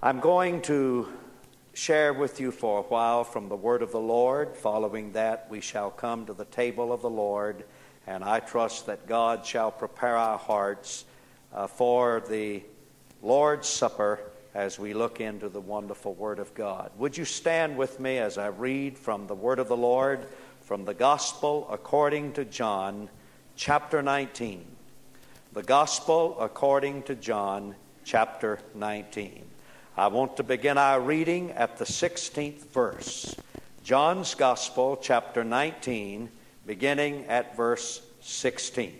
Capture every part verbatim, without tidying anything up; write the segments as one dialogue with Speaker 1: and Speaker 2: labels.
Speaker 1: I'm going to share with you for a while from the word of the Lord. Following that, we shall come to the table of the Lord, and I trust that God shall prepare our hearts uh, for the Lord's Supper as we look into the wonderful Word of God. Would you stand with me as I read from the Word of the Lord, from the Gospel according to John, chapter nineteen. The Gospel according to John, chapter nineteen. I want to begin our reading at the sixteenth verse. John's Gospel, chapter nineteen, beginning at verse sixteen.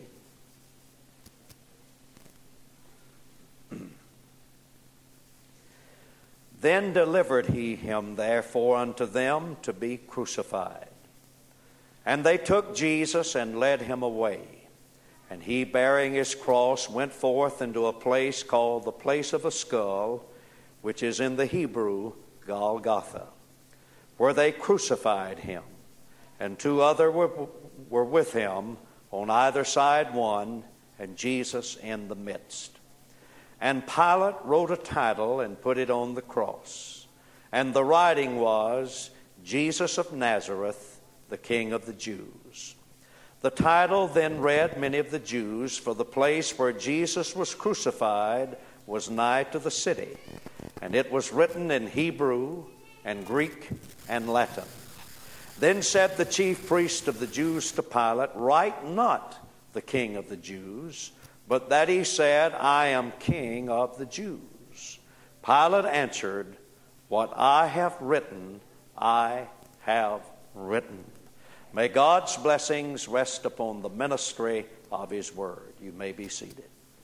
Speaker 1: Then delivered he him therefore unto them to be crucified. And they took Jesus and led him away. And he, bearing his cross, went forth into a place called the place of a skull, which is in the Hebrew Golgotha, where they crucified him. And two other were, were with him, on either side one, and Jesus in the midst. And Pilate wrote a title and put it on the cross. And the writing was, Jesus of Nazareth, the King of the Jews. The title then read many of the Jews, for the place where Jesus was crucified was nigh to the city. And it was written in Hebrew and Greek and Latin. Then said the chief priest of the Jews to Pilate, Write not the King of the Jews, but that he said, I am King of the Jews. Pilate answered, What I have written, I have written. May God's blessings rest upon the ministry of his word. You may be seated.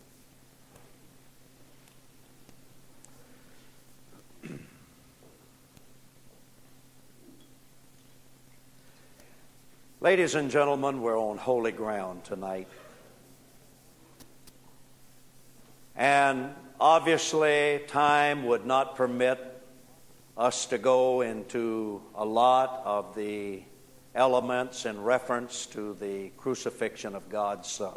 Speaker 1: Ladies and gentlemen, we're on holy ground tonight. And obviously, time would not permit us to go into a lot of the elements in reference to the crucifixion of God's Son.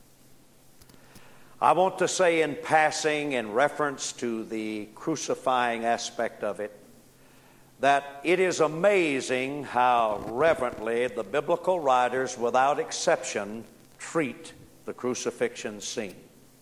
Speaker 1: I want to say in passing, in reference to the crucifying aspect of it, that it is amazing how reverently the biblical writers, without exception, treat the crucifixion scene.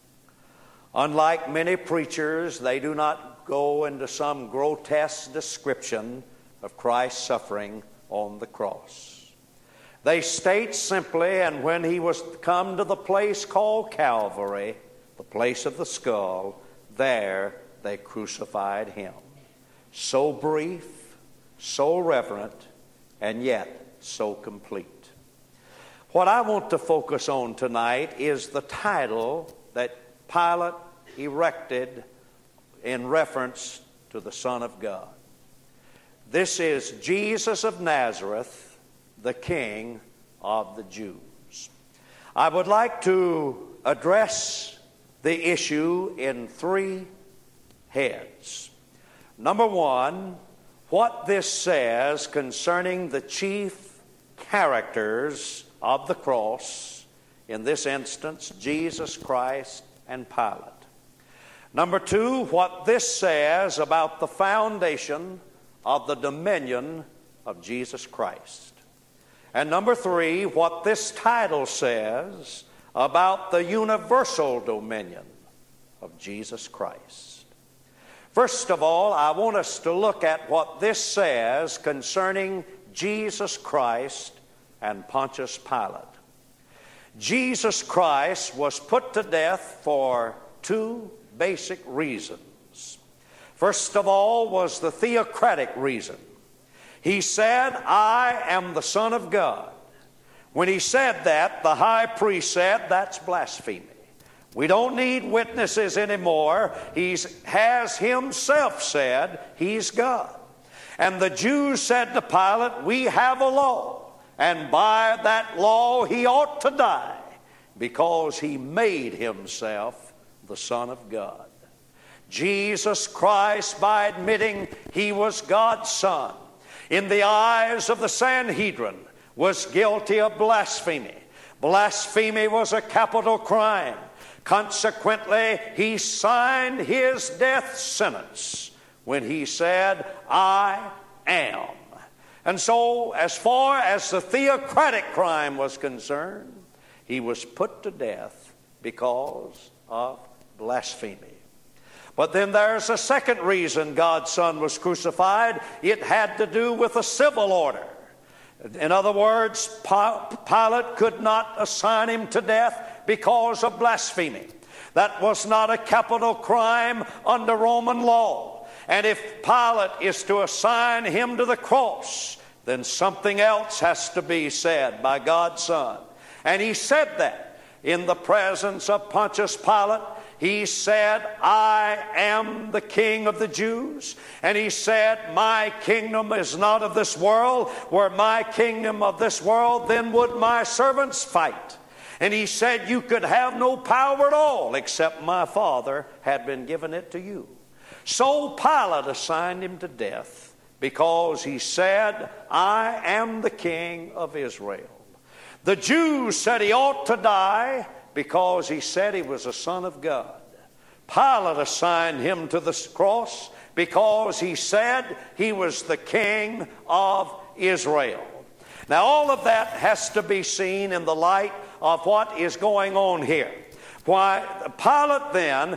Speaker 1: Unlike many preachers, they do not go into some grotesque description of Christ's suffering on the cross. They state simply, and when he was come to the place called Calvary, the place of the skull, there they crucified him. So brief, so reverent, and yet so complete. What I want to focus on tonight is the title that Pilate erected in reference to the Son of God. This is Jesus of Nazareth, the King of the Jews. I would like to address the issue in three heads. Number one, what this says concerning the chief characters of the cross, in this instance, Jesus Christ and Pilate. Number two, what this says about the foundation of the dominion of Jesus Christ. And number three, what this title says about the universal dominion of Jesus Christ. First of all, I want us to look at what this says concerning Jesus Christ and Pontius Pilate. Jesus Christ was put to death for two basic reasons. First of all was the theocratic reason. He said, I am the Son of God. When he said that, the high priest said, that's blasphemy. We don't need witnesses anymore. He has himself said he's God. And the Jews said to Pilate, we have a law, and by that law he ought to die, because he made himself the Son of God. Jesus Christ, by admitting he was God's Son, in the eyes of the Sanhedrin, was guilty of blasphemy. Blasphemy was a capital crime. Consequently, he signed his death sentence when he said, I am. And so, as far as the theocratic crime was concerned, he was put to death because of blasphemy. But then there's a second reason God's Son was crucified. It had to do with a civil order. In other words, Pilate could not assign him to death because of blasphemy. That was not a capital crime under Roman law. And if Pilate is to assign him to the cross, then something else has to be said by God's Son. And he said that in the presence of Pontius Pilate. He said, I am the King of the Jews. And he said, my kingdom is not of this world. Were my kingdom of this world, then would my servants fight. And he said, you could have no power at all except my Father had been given it to you. So Pilate assigned him to death because he said, I am the King of Israel. The Jews said he ought to die because he said he was a son of God. Pilate assigned him to the cross because he said he was the King of Israel. Now all of that has to be seen in the light of what is going on here. Why, Pilate then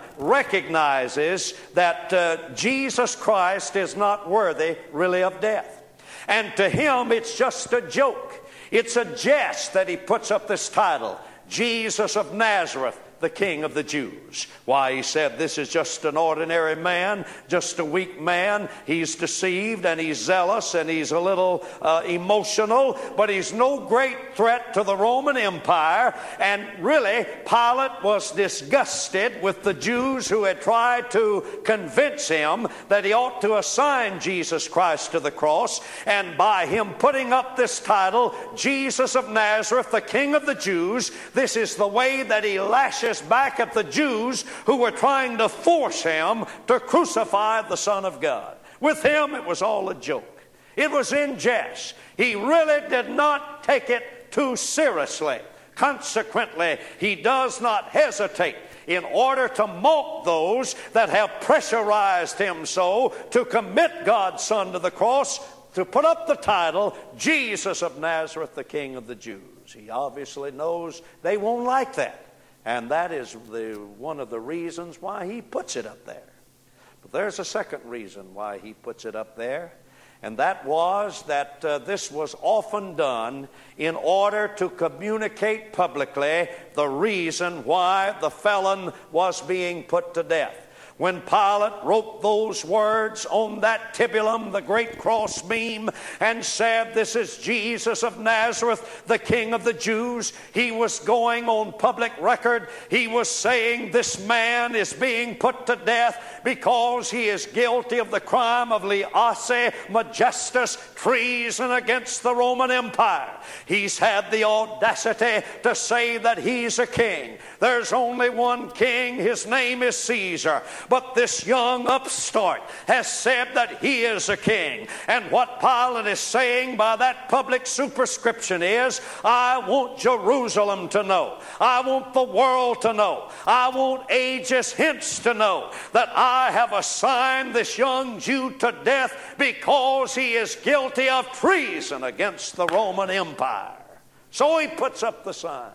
Speaker 1: recognizes that uh, Jesus Christ is not worthy really of death. And to him it's just a joke. It's a jest that he puts up this title, Jesus of Nazareth, the King of the Jews. Why, he said, this is just an ordinary man, just a weak man. He's deceived and he's zealous and he's a little uh, emotional, but he's no great threat to the Roman Empire. And really, Pilate was disgusted with the Jews who had tried to convince him that he ought to assign Jesus Christ to the cross. And by him putting up this title, Jesus of Nazareth, the King of the Jews, this is the way that he lashes back at the Jews who were trying to force him to crucify the Son of God. With him, it was all a joke. It was in jest. He really did not take it too seriously. Consequently, he does not hesitate in order to mock those that have pressurized him so to commit God's Son to the cross, to put up the title, Jesus of Nazareth, the King of the Jews. He obviously knows they won't like that. And that is the, one of the reasons why he puts it up there. But there's a second reason why he puts it up there. And that was that uh, this was often done in order to communicate publicly the reason why the felon was being put to death. When Pilate wrote those words on that tibulum, the great cross beam, and said, this is Jesus of Nazareth, the King of the Jews, he was going on public record. He was saying this man is being put to death because he is guilty of the crime of lese majestas, treason against the Roman Empire. He's had the audacity to say that he's a king. There's only one king. His name is Caesar. But this young upstart has said that he is a king. And what Pilate is saying by that public superscription is, I want Jerusalem to know. I want the world to know. I want ages hence to know that I have assigned this young Jew to death because he is guilty of treason against the Roman Empire. So he puts up the sign,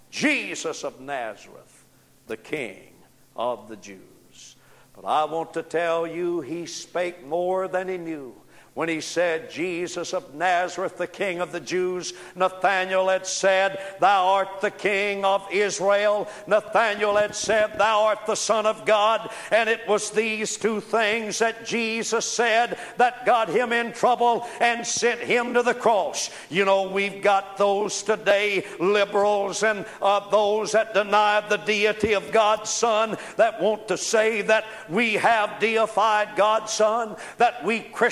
Speaker 1: Jesus of Nazareth, the King of the Jews. But I want to tell you, he spake more than he knew. When he said, Jesus of Nazareth, the King of the Jews, Nathanael had said, thou art the King of Israel. Nathanael had said, thou art the Son of God. And it was these two things that Jesus said that got him in trouble and sent him to the cross. You know, we've got those today, liberals and uh, those that deny the deity of God's Son, that want to say that we have deified God's Son, that we Christians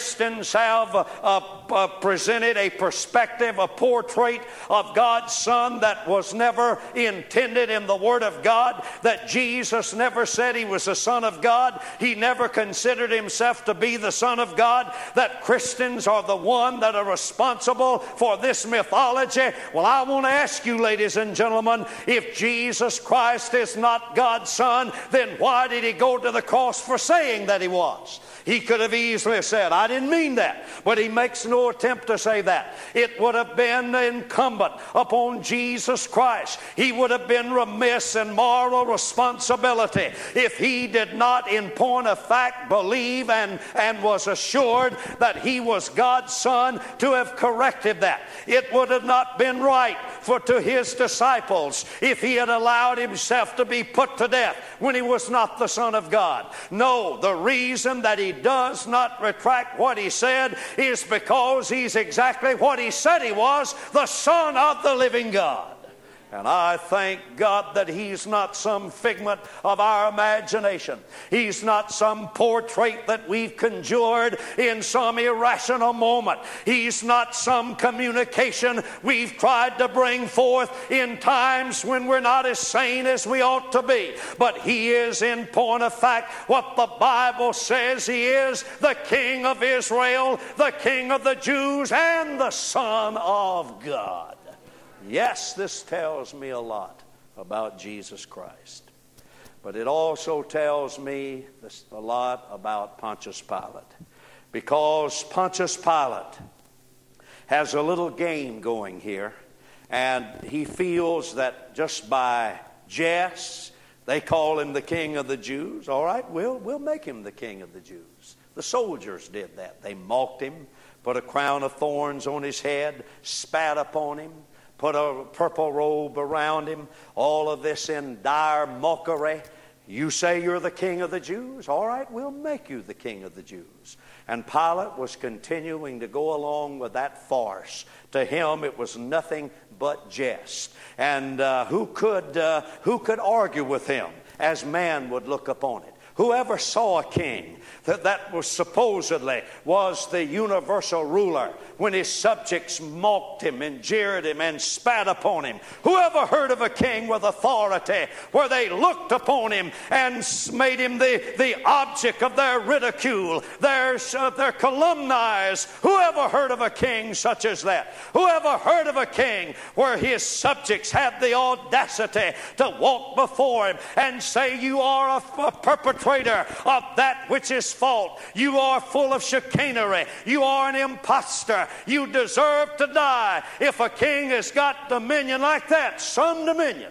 Speaker 1: Christians have uh, uh, presented a perspective, a portrait of God's Son that was never intended in the Word of God, that Jesus never said He was the Son of God. He never considered Himself to be the Son of God, that Christians are the one that are responsible for this mythology. Well, I want to ask you, ladies and gentlemen, if Jesus Christ is not God's Son, then why did He go to the cross for saying that He was? He could have easily said, I didn't mean that. But He makes no attempt to say that. It would have been incumbent upon Jesus Christ. He would have been remiss in moral responsibility if He did not, in point of fact, believe and, and was assured that He was God's Son, to have corrected that. It would have not been right for to His disciples if He had allowed Himself to be put to death when He was not the Son of God. No, the reason that He does not retract what He said is because He's exactly what He said He was, the Son of the living God. And I thank God that He's not some figment of our imagination. He's not some portrait that we've conjured in some irrational moment. He's not some communication we've tried to bring forth in times when we're not as sane as we ought to be. But He is, in point of fact, what the Bible says He is: the King of Israel, the King of the Jews, and the Son of God. Yes, this tells me a lot about Jesus Christ. But it also tells me a lot about Pontius Pilate. Because Pontius Pilate has a little game going here. And he feels that just by jest, they call Him the King of the Jews. All right, we'll, we'll make Him the King of the Jews. The soldiers did that. They mocked Him, put a crown of thorns on His head, spat upon Him, put a purple robe around Him, all of this in dire mockery. You say you're the King of the Jews? All right, we'll make you the King of the Jews. And Pilate was continuing to go along with that farce. To him, it was nothing but jest. And uh, who could uh, who could argue with him as man would look upon it? Whoever saw a king that, that was supposedly was the universal ruler when his subjects mocked him and jeered him and spat upon him? Whoever heard of a king with authority where they looked upon him and made him the, the object of their ridicule, their, uh, their calumnies? Whoever heard of a king such as that? Whoever heard of a king where his subjects had the audacity to walk before him and say, you are a, a perpetrator of that which is fault. You are full of chicanery. You are an impostor. You deserve to die. If a king has got dominion like that, some dominion.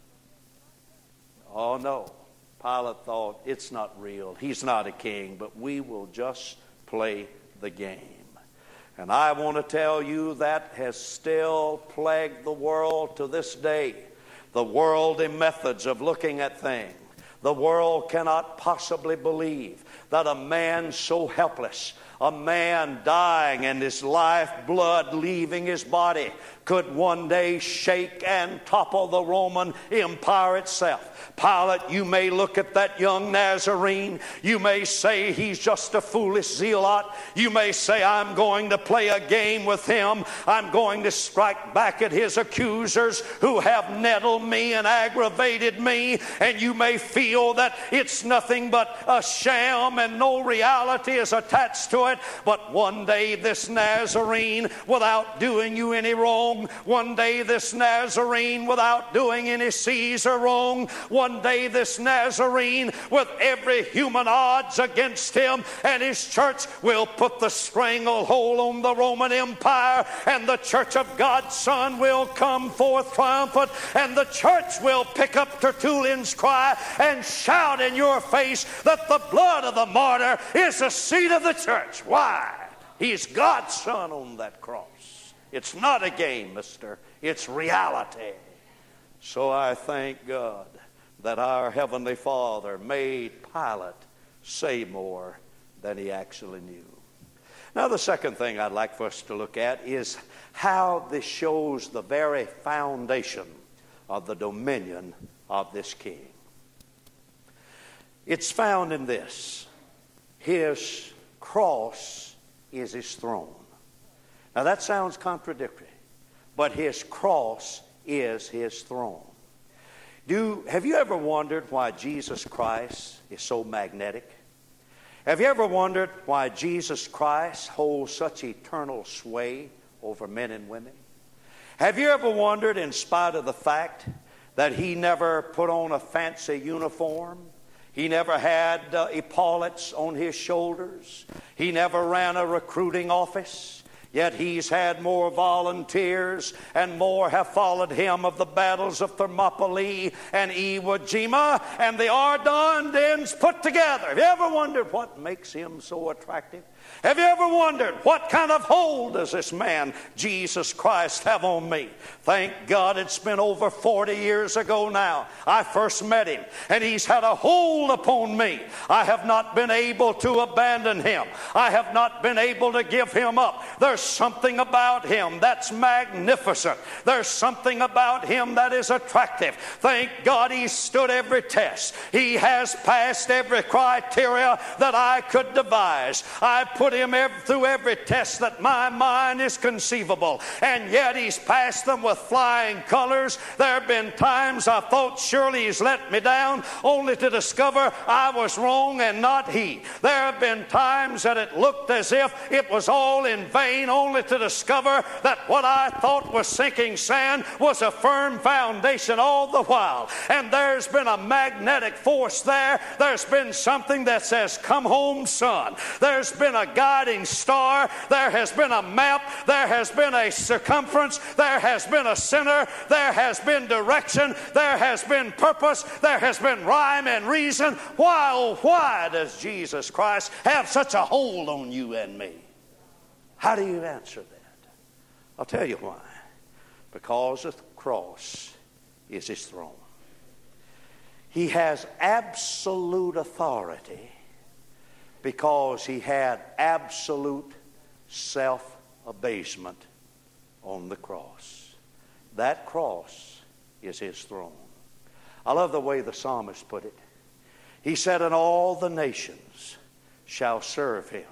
Speaker 1: Oh no. Pilate thought, it's not real. He's not a king, but we will just play the game. And I want to tell you that has still plagued the world to this day. The worldly methods of looking at things. The world cannot possibly believe that a man so helpless, a man dying and his life blood leaving his body, could one day shake and topple the Roman Empire itself. Pilate, you may look at that young Nazarene. You may say he's just a foolish zealot. You may say, I'm going to play a game with him. I'm going to strike back at his accusers who have nettled me and aggravated me. And you may feel that it's nothing but a sham and no reality is attached to it. But one day this Nazarene, without doing you any wrong, one day this Nazarene, without doing any Caesar wrong, one day this Nazarene, with every human odds against him and his church, will put the stranglehold on the Roman Empire, and the church of God's Son will come forth triumphant, and the church will pick up Tertullian's cry and shout in your face that the blood of the martyr is the seed of the church. Why? He's God's Son on that cross. It's not a game, mister. It's reality. So I thank God that our Heavenly Father made Pilate say more than he actually knew. Now, the second thing I'd like for us to look at is how this shows the very foundation of the dominion of this king. It's found in this: his cross is his throne. Now that sounds contradictory, but his cross is his throne. Do, have you ever wondered why Jesus Christ is so magnetic? Have you ever wondered why Jesus Christ holds such eternal sway over men and women? Have you ever wondered, in spite of the fact that he never put on a fancy uniform, he never had uh, epaulets on his shoulders, he never ran a recruiting office, yet he's had more volunteers and more have followed him of the battles of Thermopylae and Iwo Jima and the Ardennes put together? Have you ever wondered what makes him so attractive? Have you ever wondered what kind of hold does this man, Jesus Christ, have on me? Thank God it's been over forty years ago now. I first met him, and he's had a hold upon me. I have not been able to abandon him. I have not been able to give him up. There's something about him that's magnificent. There's something about him that is attractive. Thank God he stood every test. He has passed every criteria that I could devise. I put him every, through every test that my mind is conceivable, and yet he's passed them with flying colors. There have been times I thought surely he's let me down, only to discover I was wrong and not he. There have been times that it looked as if it was all in vain, only to discover that what I thought was sinking sand was a firm foundation all the while. And there's been a magnetic force there. There's been something that says, "Come home, son." There's been a guiding star. There has been a map. There has been a circumference. There has been a center. There has been direction. There has been purpose. There has been rhyme and reason. Why, oh, why does Jesus Christ have such a hold on you and me? How do you answer that? I'll tell you why. Because the cross is his throne. He has absolute authority because he had absolute self-abasement on the cross. That cross is his throne. I love the way the psalmist put it. He said, "And all the nations shall serve him,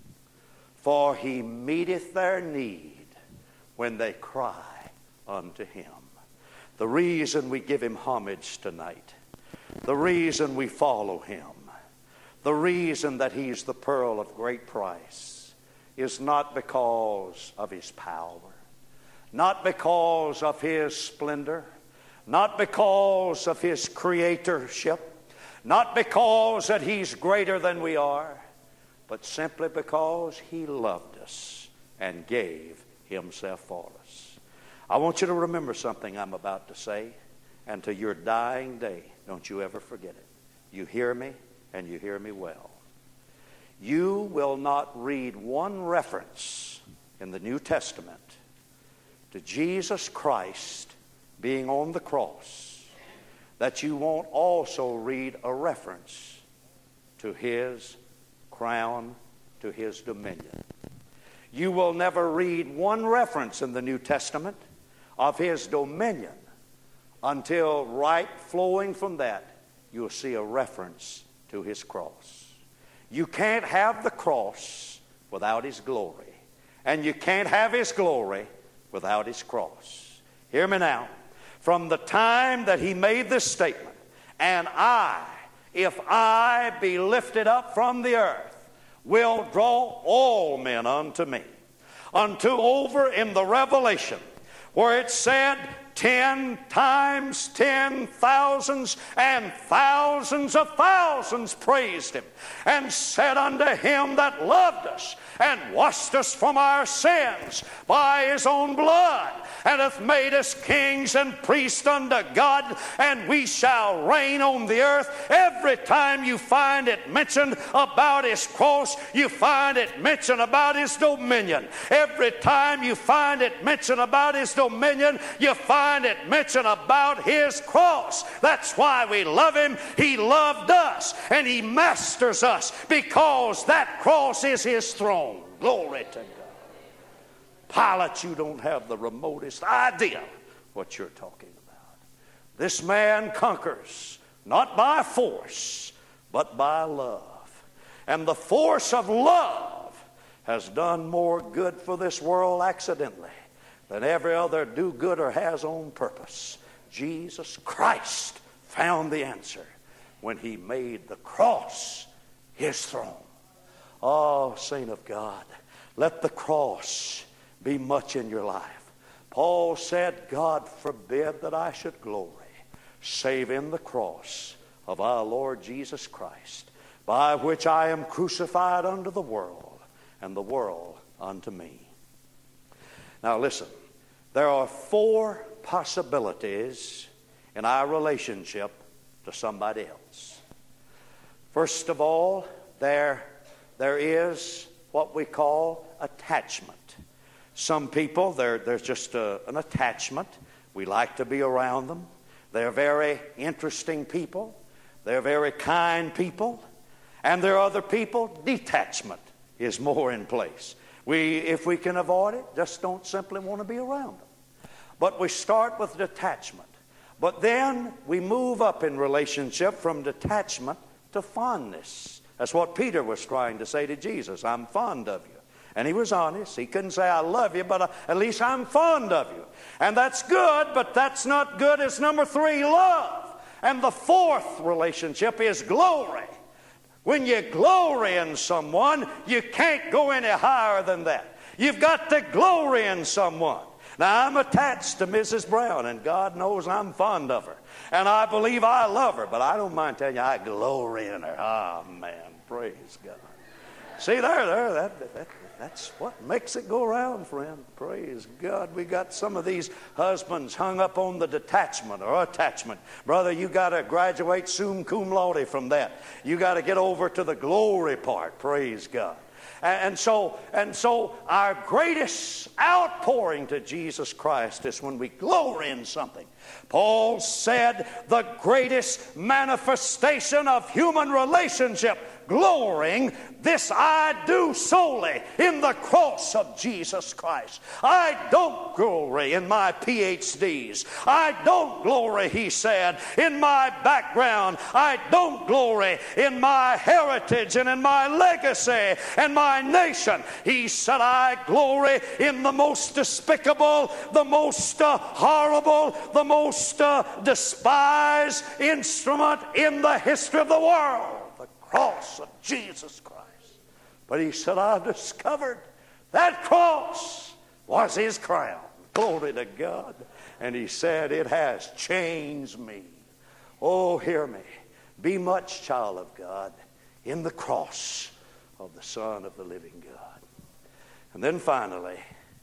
Speaker 1: for he meeteth their need when they cry unto him." The reason we give him homage tonight, the reason we follow him, the reason that he's the pearl of great price is not because of his power, not because of his splendor, not because of his creatorship, not because that he's greater than we are, but simply because he loved us and gave himself for us. I want you to remember something I'm about to say, and to your dying day, don't you ever forget it. You hear me, and you hear me well. You will not read one reference in the New Testament to Jesus Christ being on the cross that you won't also read a reference to his crown, to his dominion. You will never read one reference in the New Testament of his dominion until right flowing from that you'll see a reference to his cross. You can't have the cross without his glory, and you can't have his glory without his cross. Hear me now. From the time that he made this statement, "And I, if I be lifted up from the earth, will draw all men unto me," unto over in the Revelation where it said ten times ten thousands and thousands of thousands praised him and said unto him that loved us and washed us from our sins by his own blood, and hath made us kings and priests unto God, and we shall reign on the earth. Every time you find it mentioned about his cross, you find it mentioned about his dominion. Every time you find it mentioned about his dominion, you find it mentioned about his cross. That's why we love him. He loved us, and he masters us because that cross is his throne. Glory to God. Pilate, you don't have the remotest idea what you're talking about. This man conquers not by force, but by love. And the force of love has done more good for this world accidentally than every other do-gooder has on purpose. Jesus Christ found the answer when he made the cross his throne. Oh, saint of God, let the cross be much in your life. Paul said, God forbid that I should glory, save in the cross of our Lord Jesus Christ, by which I am crucified unto the world, and the world unto me. Now listen, there are four possibilities in our relationship to somebody else. First of all, there, there is what we call attachment. Some people, there's just a, an attachment. We like to be around them. They're very interesting people. They're very kind people. And there are other people, detachment is more in place. We, if we can avoid it, just don't simply want to be around them. But we start with detachment. But then we move up in relationship from detachment to fondness. That's what Peter was trying to say to Jesus. I'm fond of you. And he was honest. He couldn't say, I love you, but at least I'm fond of you. And that's good, but that's not good as number three, love. And the fourth relationship is glory. When you glory in someone, you can't go any higher than that. You've got to glory in someone. Now, I'm attached to Missus Brown, and God knows I'm fond of her. And I believe I love her, but I don't mind telling you I glory in her. Ah, oh, man, praise God. See, there, there, that, that, that's what makes it go around, friend. Praise God. We got some of these husbands hung up on the detachment or attachment. Brother, you got to graduate summa cum laude from that. You got to get over to the glory part. Praise God. And so, and so our greatest outpouring to Jesus Christ is when we glory in something. Paul said the greatest manifestation of human relationship, glorying, this I do solely in the cross of Jesus Christ. I don't glory in my P H Ds. I don't glory, he said, in my background. I don't glory in my heritage and in my legacy and my nation. He said, I glory in the most despicable, the most uh, horrible, the most uh, despised instrument in the history of the world, the cross of Jesus Christ. But he said, I discovered that cross was his crown. Glory to God. And he said, it has changed me. Oh, hear me. Be much, child of God, in the cross of the Son of the living God. And then finally,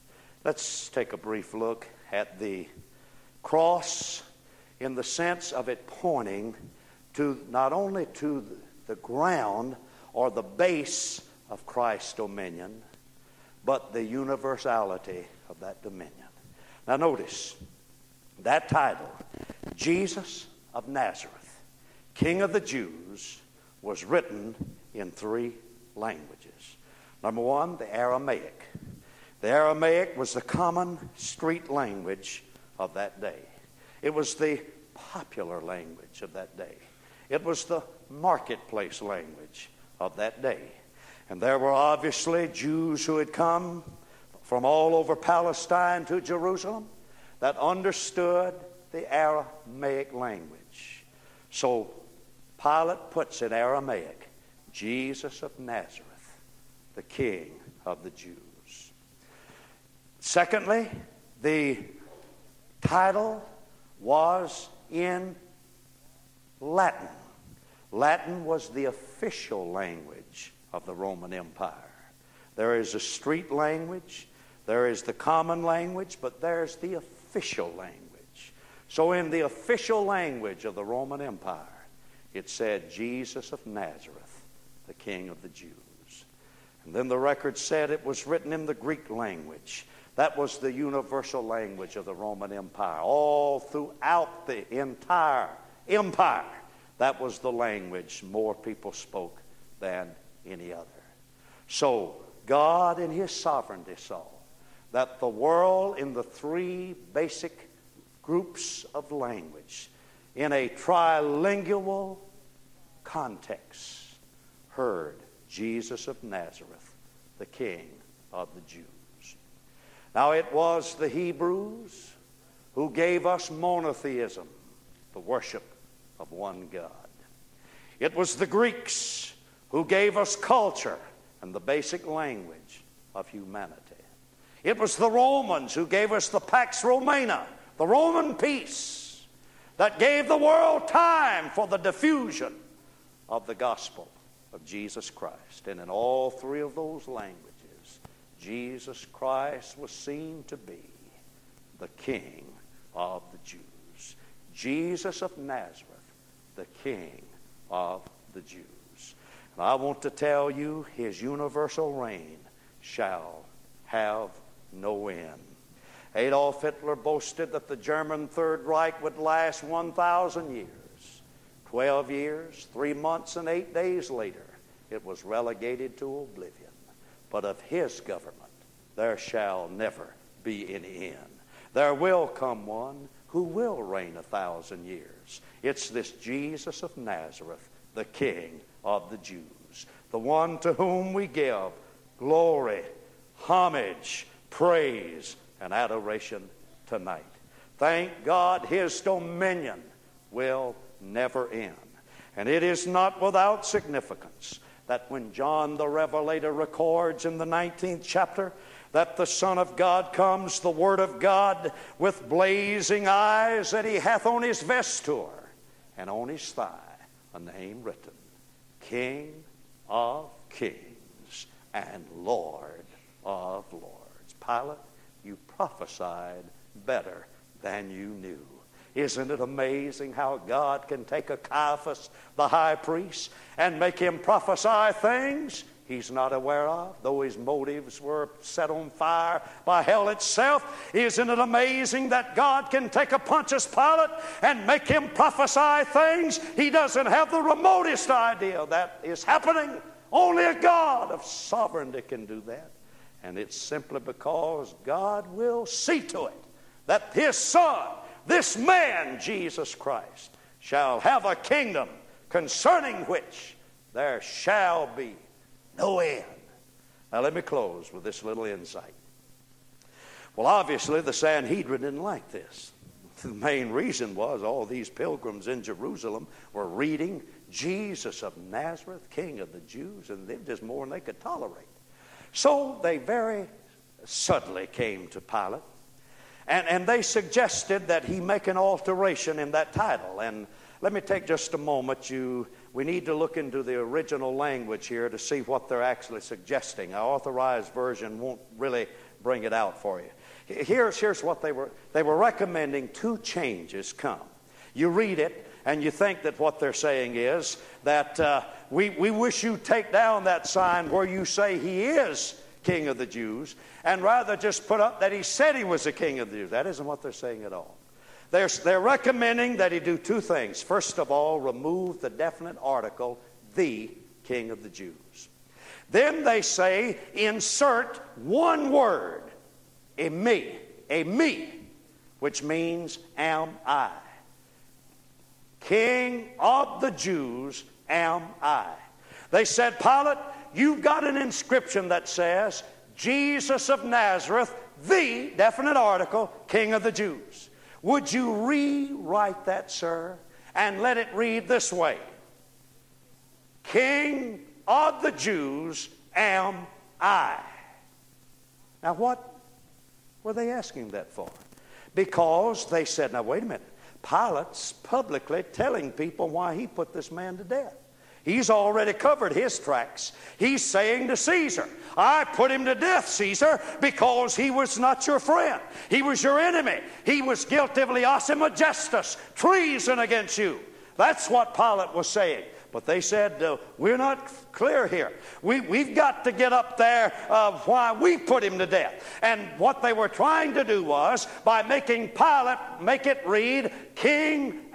Speaker 1: let's take a brief look at the cross in the sense of it pointing to not only to the ground or the base of Christ's dominion, but the universality of that dominion. Now notice, that title, Jesus of Nazareth, King of the Jews, was written in three languages. Number one, the Aramaic. The Aramaic was the common street language of that day. It was the popular language of that day. It was the marketplace language of that day. And there were obviously Jews who had come from all over Palestine to Jerusalem that understood the Aramaic language. So Pilate puts in Aramaic, Jesus of Nazareth, the King of the Jews. Secondly, the title was in Latin. Latin was the official language of the Roman Empire. There is a street language, there is the common language, but there's the official language. So in the official language of the Roman Empire, it said, Jesus of Nazareth, the King of the Jews. And then the record said it was written in the Greek language. That was the universal language of the Roman Empire. All throughout the entire empire, that was the language more people spoke than any other. So God in his sovereignty saw that the world in the three basic groups of language, in a trilingual context, heard Jesus of Nazareth, the King of the Jews. Now it was the Hebrews who gave us monotheism, the worship of one God. It was the Greeks who gave us culture and the basic language of humanity. It was the Romans who gave us the Pax Romana, the Roman peace, that gave the world time for the diffusion of the gospel of Jesus Christ. And in all three of those languages, Jesus Christ was seen to be the King of the Jews. Jesus of Nazareth, the King of the Jews. And I want to tell you, his universal reign shall have no end. Adolf Hitler boasted that the German Third Reich would last one thousand years. Twelve years, three months, and eight days later, it was relegated to oblivion. But of his government there shall never be any end. There will come one who will reign a thousand years. It's this Jesus of Nazareth, the King of the Jews, the one to whom we give glory, homage, praise, and adoration tonight. Thank God his dominion will never end. And it is not without significance that when John the Revelator records in the nineteenth chapter that the Son of God comes, the Word of God, with blazing eyes, that he hath on his vesture and on his thigh a name written, King of Kings and Lord of Lords. Pilate, you prophesied better than you knew. Isn't it amazing how God can take a Caiaphas, the high priest, and make him prophesy things he's not aware of, though his motives were set on fire by hell itself? Isn't it amazing that God can take a Pontius Pilate and make him prophesy things he doesn't have the remotest idea that is happening? Only a God of sovereignty can do that. And it's simply because God will see to it that his Son, this man, Jesus Christ, shall have a kingdom concerning which there shall be no end. Now let me close with this little insight. Well, obviously the Sanhedrin didn't like this. The main reason was all these pilgrims in Jerusalem were reading Jesus of Nazareth, King of the Jews, and they just more than they could tolerate. So they very subtly came to Pilate, and, and they suggested that he make an alteration in that title. And let me take just a moment. You, we need to look into the original language here to see what they're actually suggesting. Our authorized version won't really bring it out for you. Here's, here's what they were. They were recommending two changes come. You read it, and you think that what they're saying is that uh, we, we wish you take down that sign where you say he is King of the Jews, and rather just put up that he said he was the King of the Jews. That isn't what they're saying at all. They're, they're recommending that he do two things. First of all, remove the definite article, the King of the Jews. Then they say, insert one word, a me, a me, which means am I. King of the Jews am I. They said, Pilate, you've got an inscription that says, Jesus of Nazareth, the definite article, King of the Jews. Would you rewrite that, sir, and let it read this way? King of the Jews am I. Now what were they asking that for? Because they said, now wait a minute, Pilate's publicly telling people why he put this man to death. He's already covered his tracks. He's saying to Caesar, I put him to death, Caesar, because he was not your friend. He was your enemy. He was guilty of lese majestas, treason against you. That's what Pilate was saying. But they said, uh, we're not clear here. We, we've got to get up there of why we put him to death. And what they were trying to do was, by making Pilate make it read, King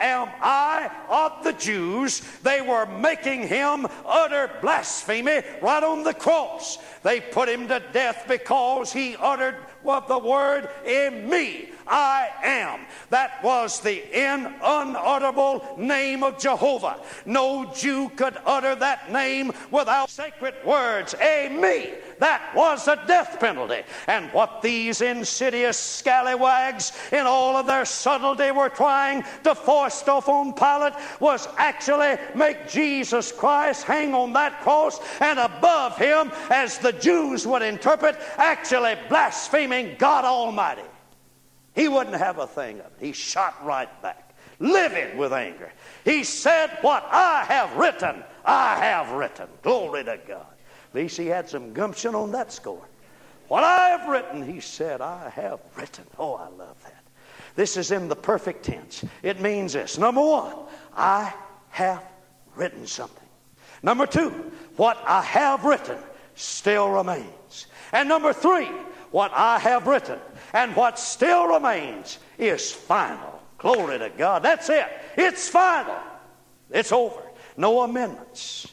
Speaker 1: am I of the Jews? They were making him utter blasphemy right on the cross. They put him to death because he uttered what the word in me, I am. That was the in unutterable name of Jehovah. No Jew could utter that name without sacred words. A me. That was a death penalty. And what these insidious scallywags in all of their subtlety were trying to force off on Pilate was actually make Jesus Christ hang on that cross, and above him, as the Jews would interpret, actually blaspheming God Almighty. He wouldn't have a thing of it. He shot right back, livid with anger. He said, what I have written, I have written. Glory to God. At least he had some gumption on that score. What I have written, he said, I have written. Oh, I love that. This is in the perfect tense. It means this. Number one, I have written something. Number two, what I have written still remains. And number three, what I have written and what still remains is final. Glory to God. That's it. It's final. It's over. No amendments.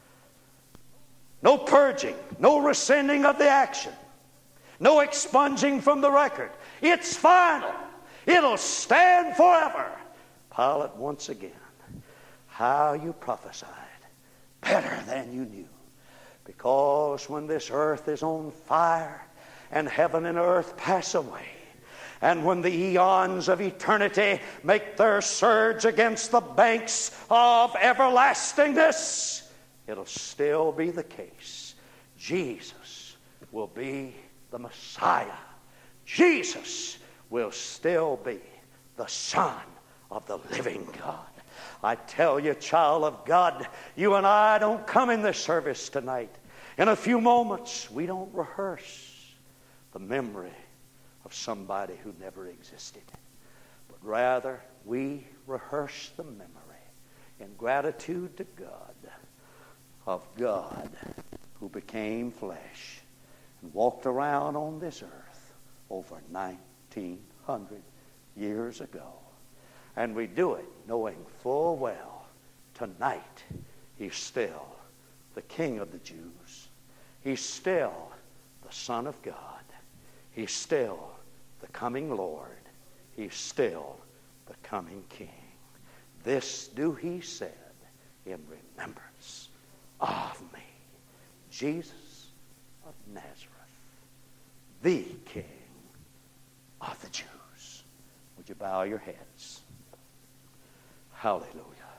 Speaker 1: No purging. No rescinding of the action. No expunging from the record. It's final. It'll stand forever. Pilate, once again, how you prophesied better than you knew. Because when this earth is on fire and heaven and earth pass away, and when the eons of eternity make their surge against the banks of everlastingness, it'll still be the case. Jesus will be the Messiah. Jesus will still be the Son of the living God. I tell you, child of God, you and I don't come in this service tonight. In a few moments, we don't rehearse the memory of somebody who never existed, but rather we rehearse the memory in gratitude to God of God who became flesh and walked around on this earth over nineteen hundred years ago. And we do it knowing full well tonight he's still the King of the Jews. He's still the Son of God. He's still the coming Lord. He's still the coming King. This do he said in remembrance of me. Jesus of Nazareth, the King of the Jews. Would you bow your heads? Hallelujah.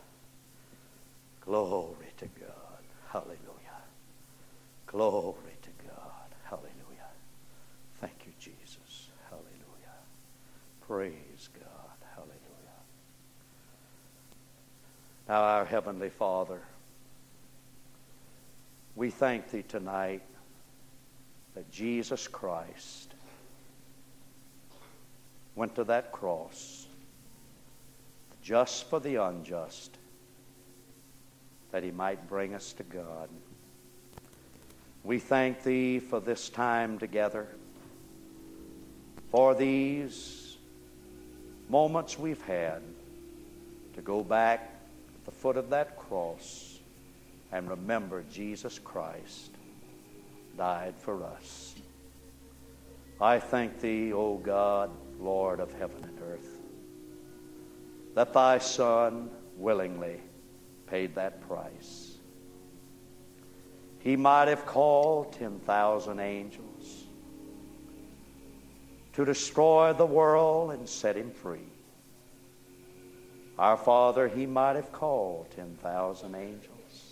Speaker 1: Glory to God. Hallelujah. Glory to God. Hallelujah. Thank you, Jesus. Hallelujah. Praise God. Hallelujah. Now, our Heavenly Father, we thank Thee tonight that Jesus Christ went to that cross just for the unjust, that He might bring us to God. We thank Thee for this time together, for these moments we've had to go back at the foot of that cross and remember Jesus Christ died for us. I thank Thee, O God, Lord of heaven and earth, that Thy Son willingly paid that price. He might have called ten thousand angels to destroy the world and set Him free. Our Father, He might have called ten thousand angels,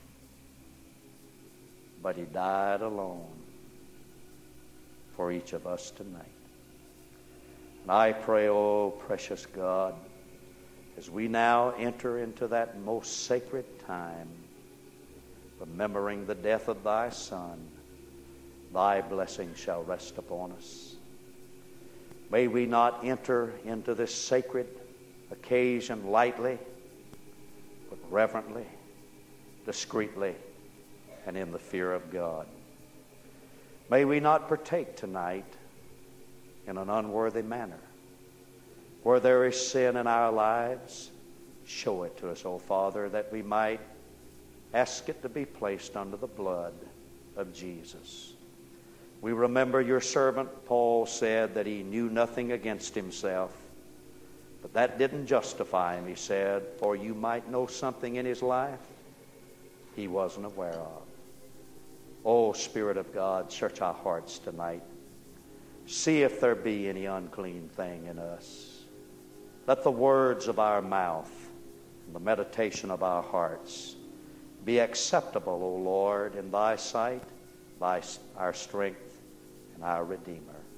Speaker 1: but He died alone for each of us tonight. And I pray, oh precious God, as we now enter into that most sacred time, remembering the death of Thy Son, Thy blessing shall rest upon us. May we not enter into this sacred occasion lightly, but reverently, discreetly, and in the fear of God. May we not partake tonight in an unworthy manner. Where there is sin in our lives, Show it to us, O Father, that we might ask it to be placed under the blood of Jesus. We remember your servant Paul said that he knew nothing against himself, but that didn't justify him, he said, for you might know something in his life he wasn't aware of. Oh, Spirit of God, search our hearts tonight. See if there be any unclean thing in us. Let the words of our mouth and the meditation of our hearts be acceptable, O Lord, in thy sight, thy, our strength and our Redeemer.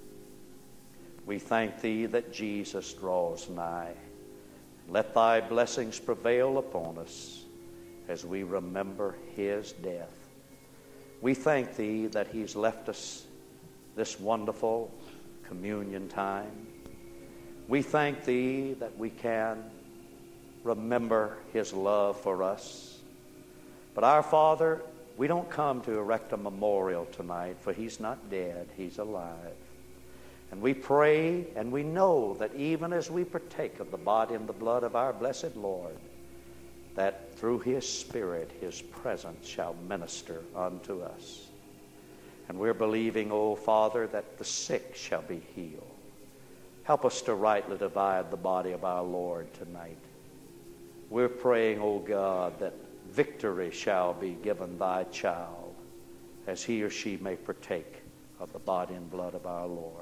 Speaker 1: We thank thee that Jesus draws nigh. Let thy blessings prevail upon us as we remember his death. We thank thee that he's left us this wonderful communion time. We thank thee that we can remember his love for us. But our Father, we don't come to erect a memorial tonight, for he's not dead, he's alive. And we pray and we know that even as we partake of the body and the blood of our blessed Lord, that through his Spirit, his presence shall minister unto us. And we're believing, O Father, that the sick shall be healed. Help us to rightly divide the body of our Lord tonight. We're praying, O God, that victory shall be given thy child as he or she may partake of the body and blood of our Lord.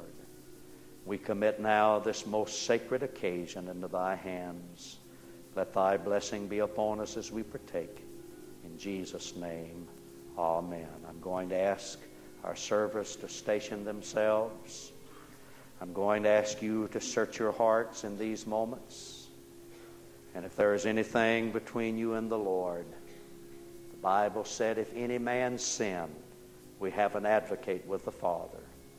Speaker 1: We commit now this most sacred occasion into thy hands. Let thy blessing be upon us as we partake. In Jesus' name, amen. I'm going to ask our servers to station themselves. I'm going to ask you to search your hearts in these moments. And if there is anything between you and the Lord, the Bible said, if any man sin, we have an advocate with the Father,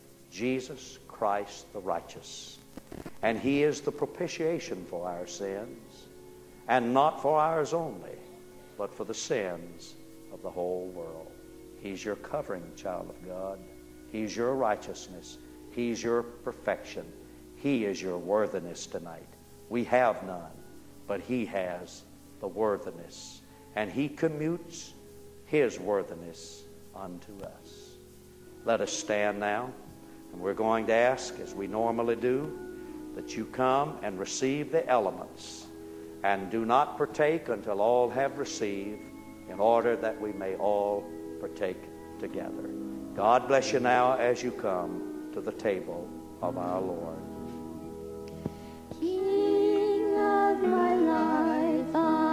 Speaker 1: Jesus Christ the righteous. And he is the propitiation for our sins, and not for ours only, but for the sins of the whole world. He's your covering, child of God. He's your righteousness. He's your perfection. He is your worthiness tonight. We have none, but he has the worthiness, and he commutes his worthiness unto us. Let us stand now, and we're going to ask, as we normally do, that you come and receive the elements, and do not partake until all have received, in order that we may all partake together. God bless you now as you come to the table of our Lord.
Speaker 2: King of my life, I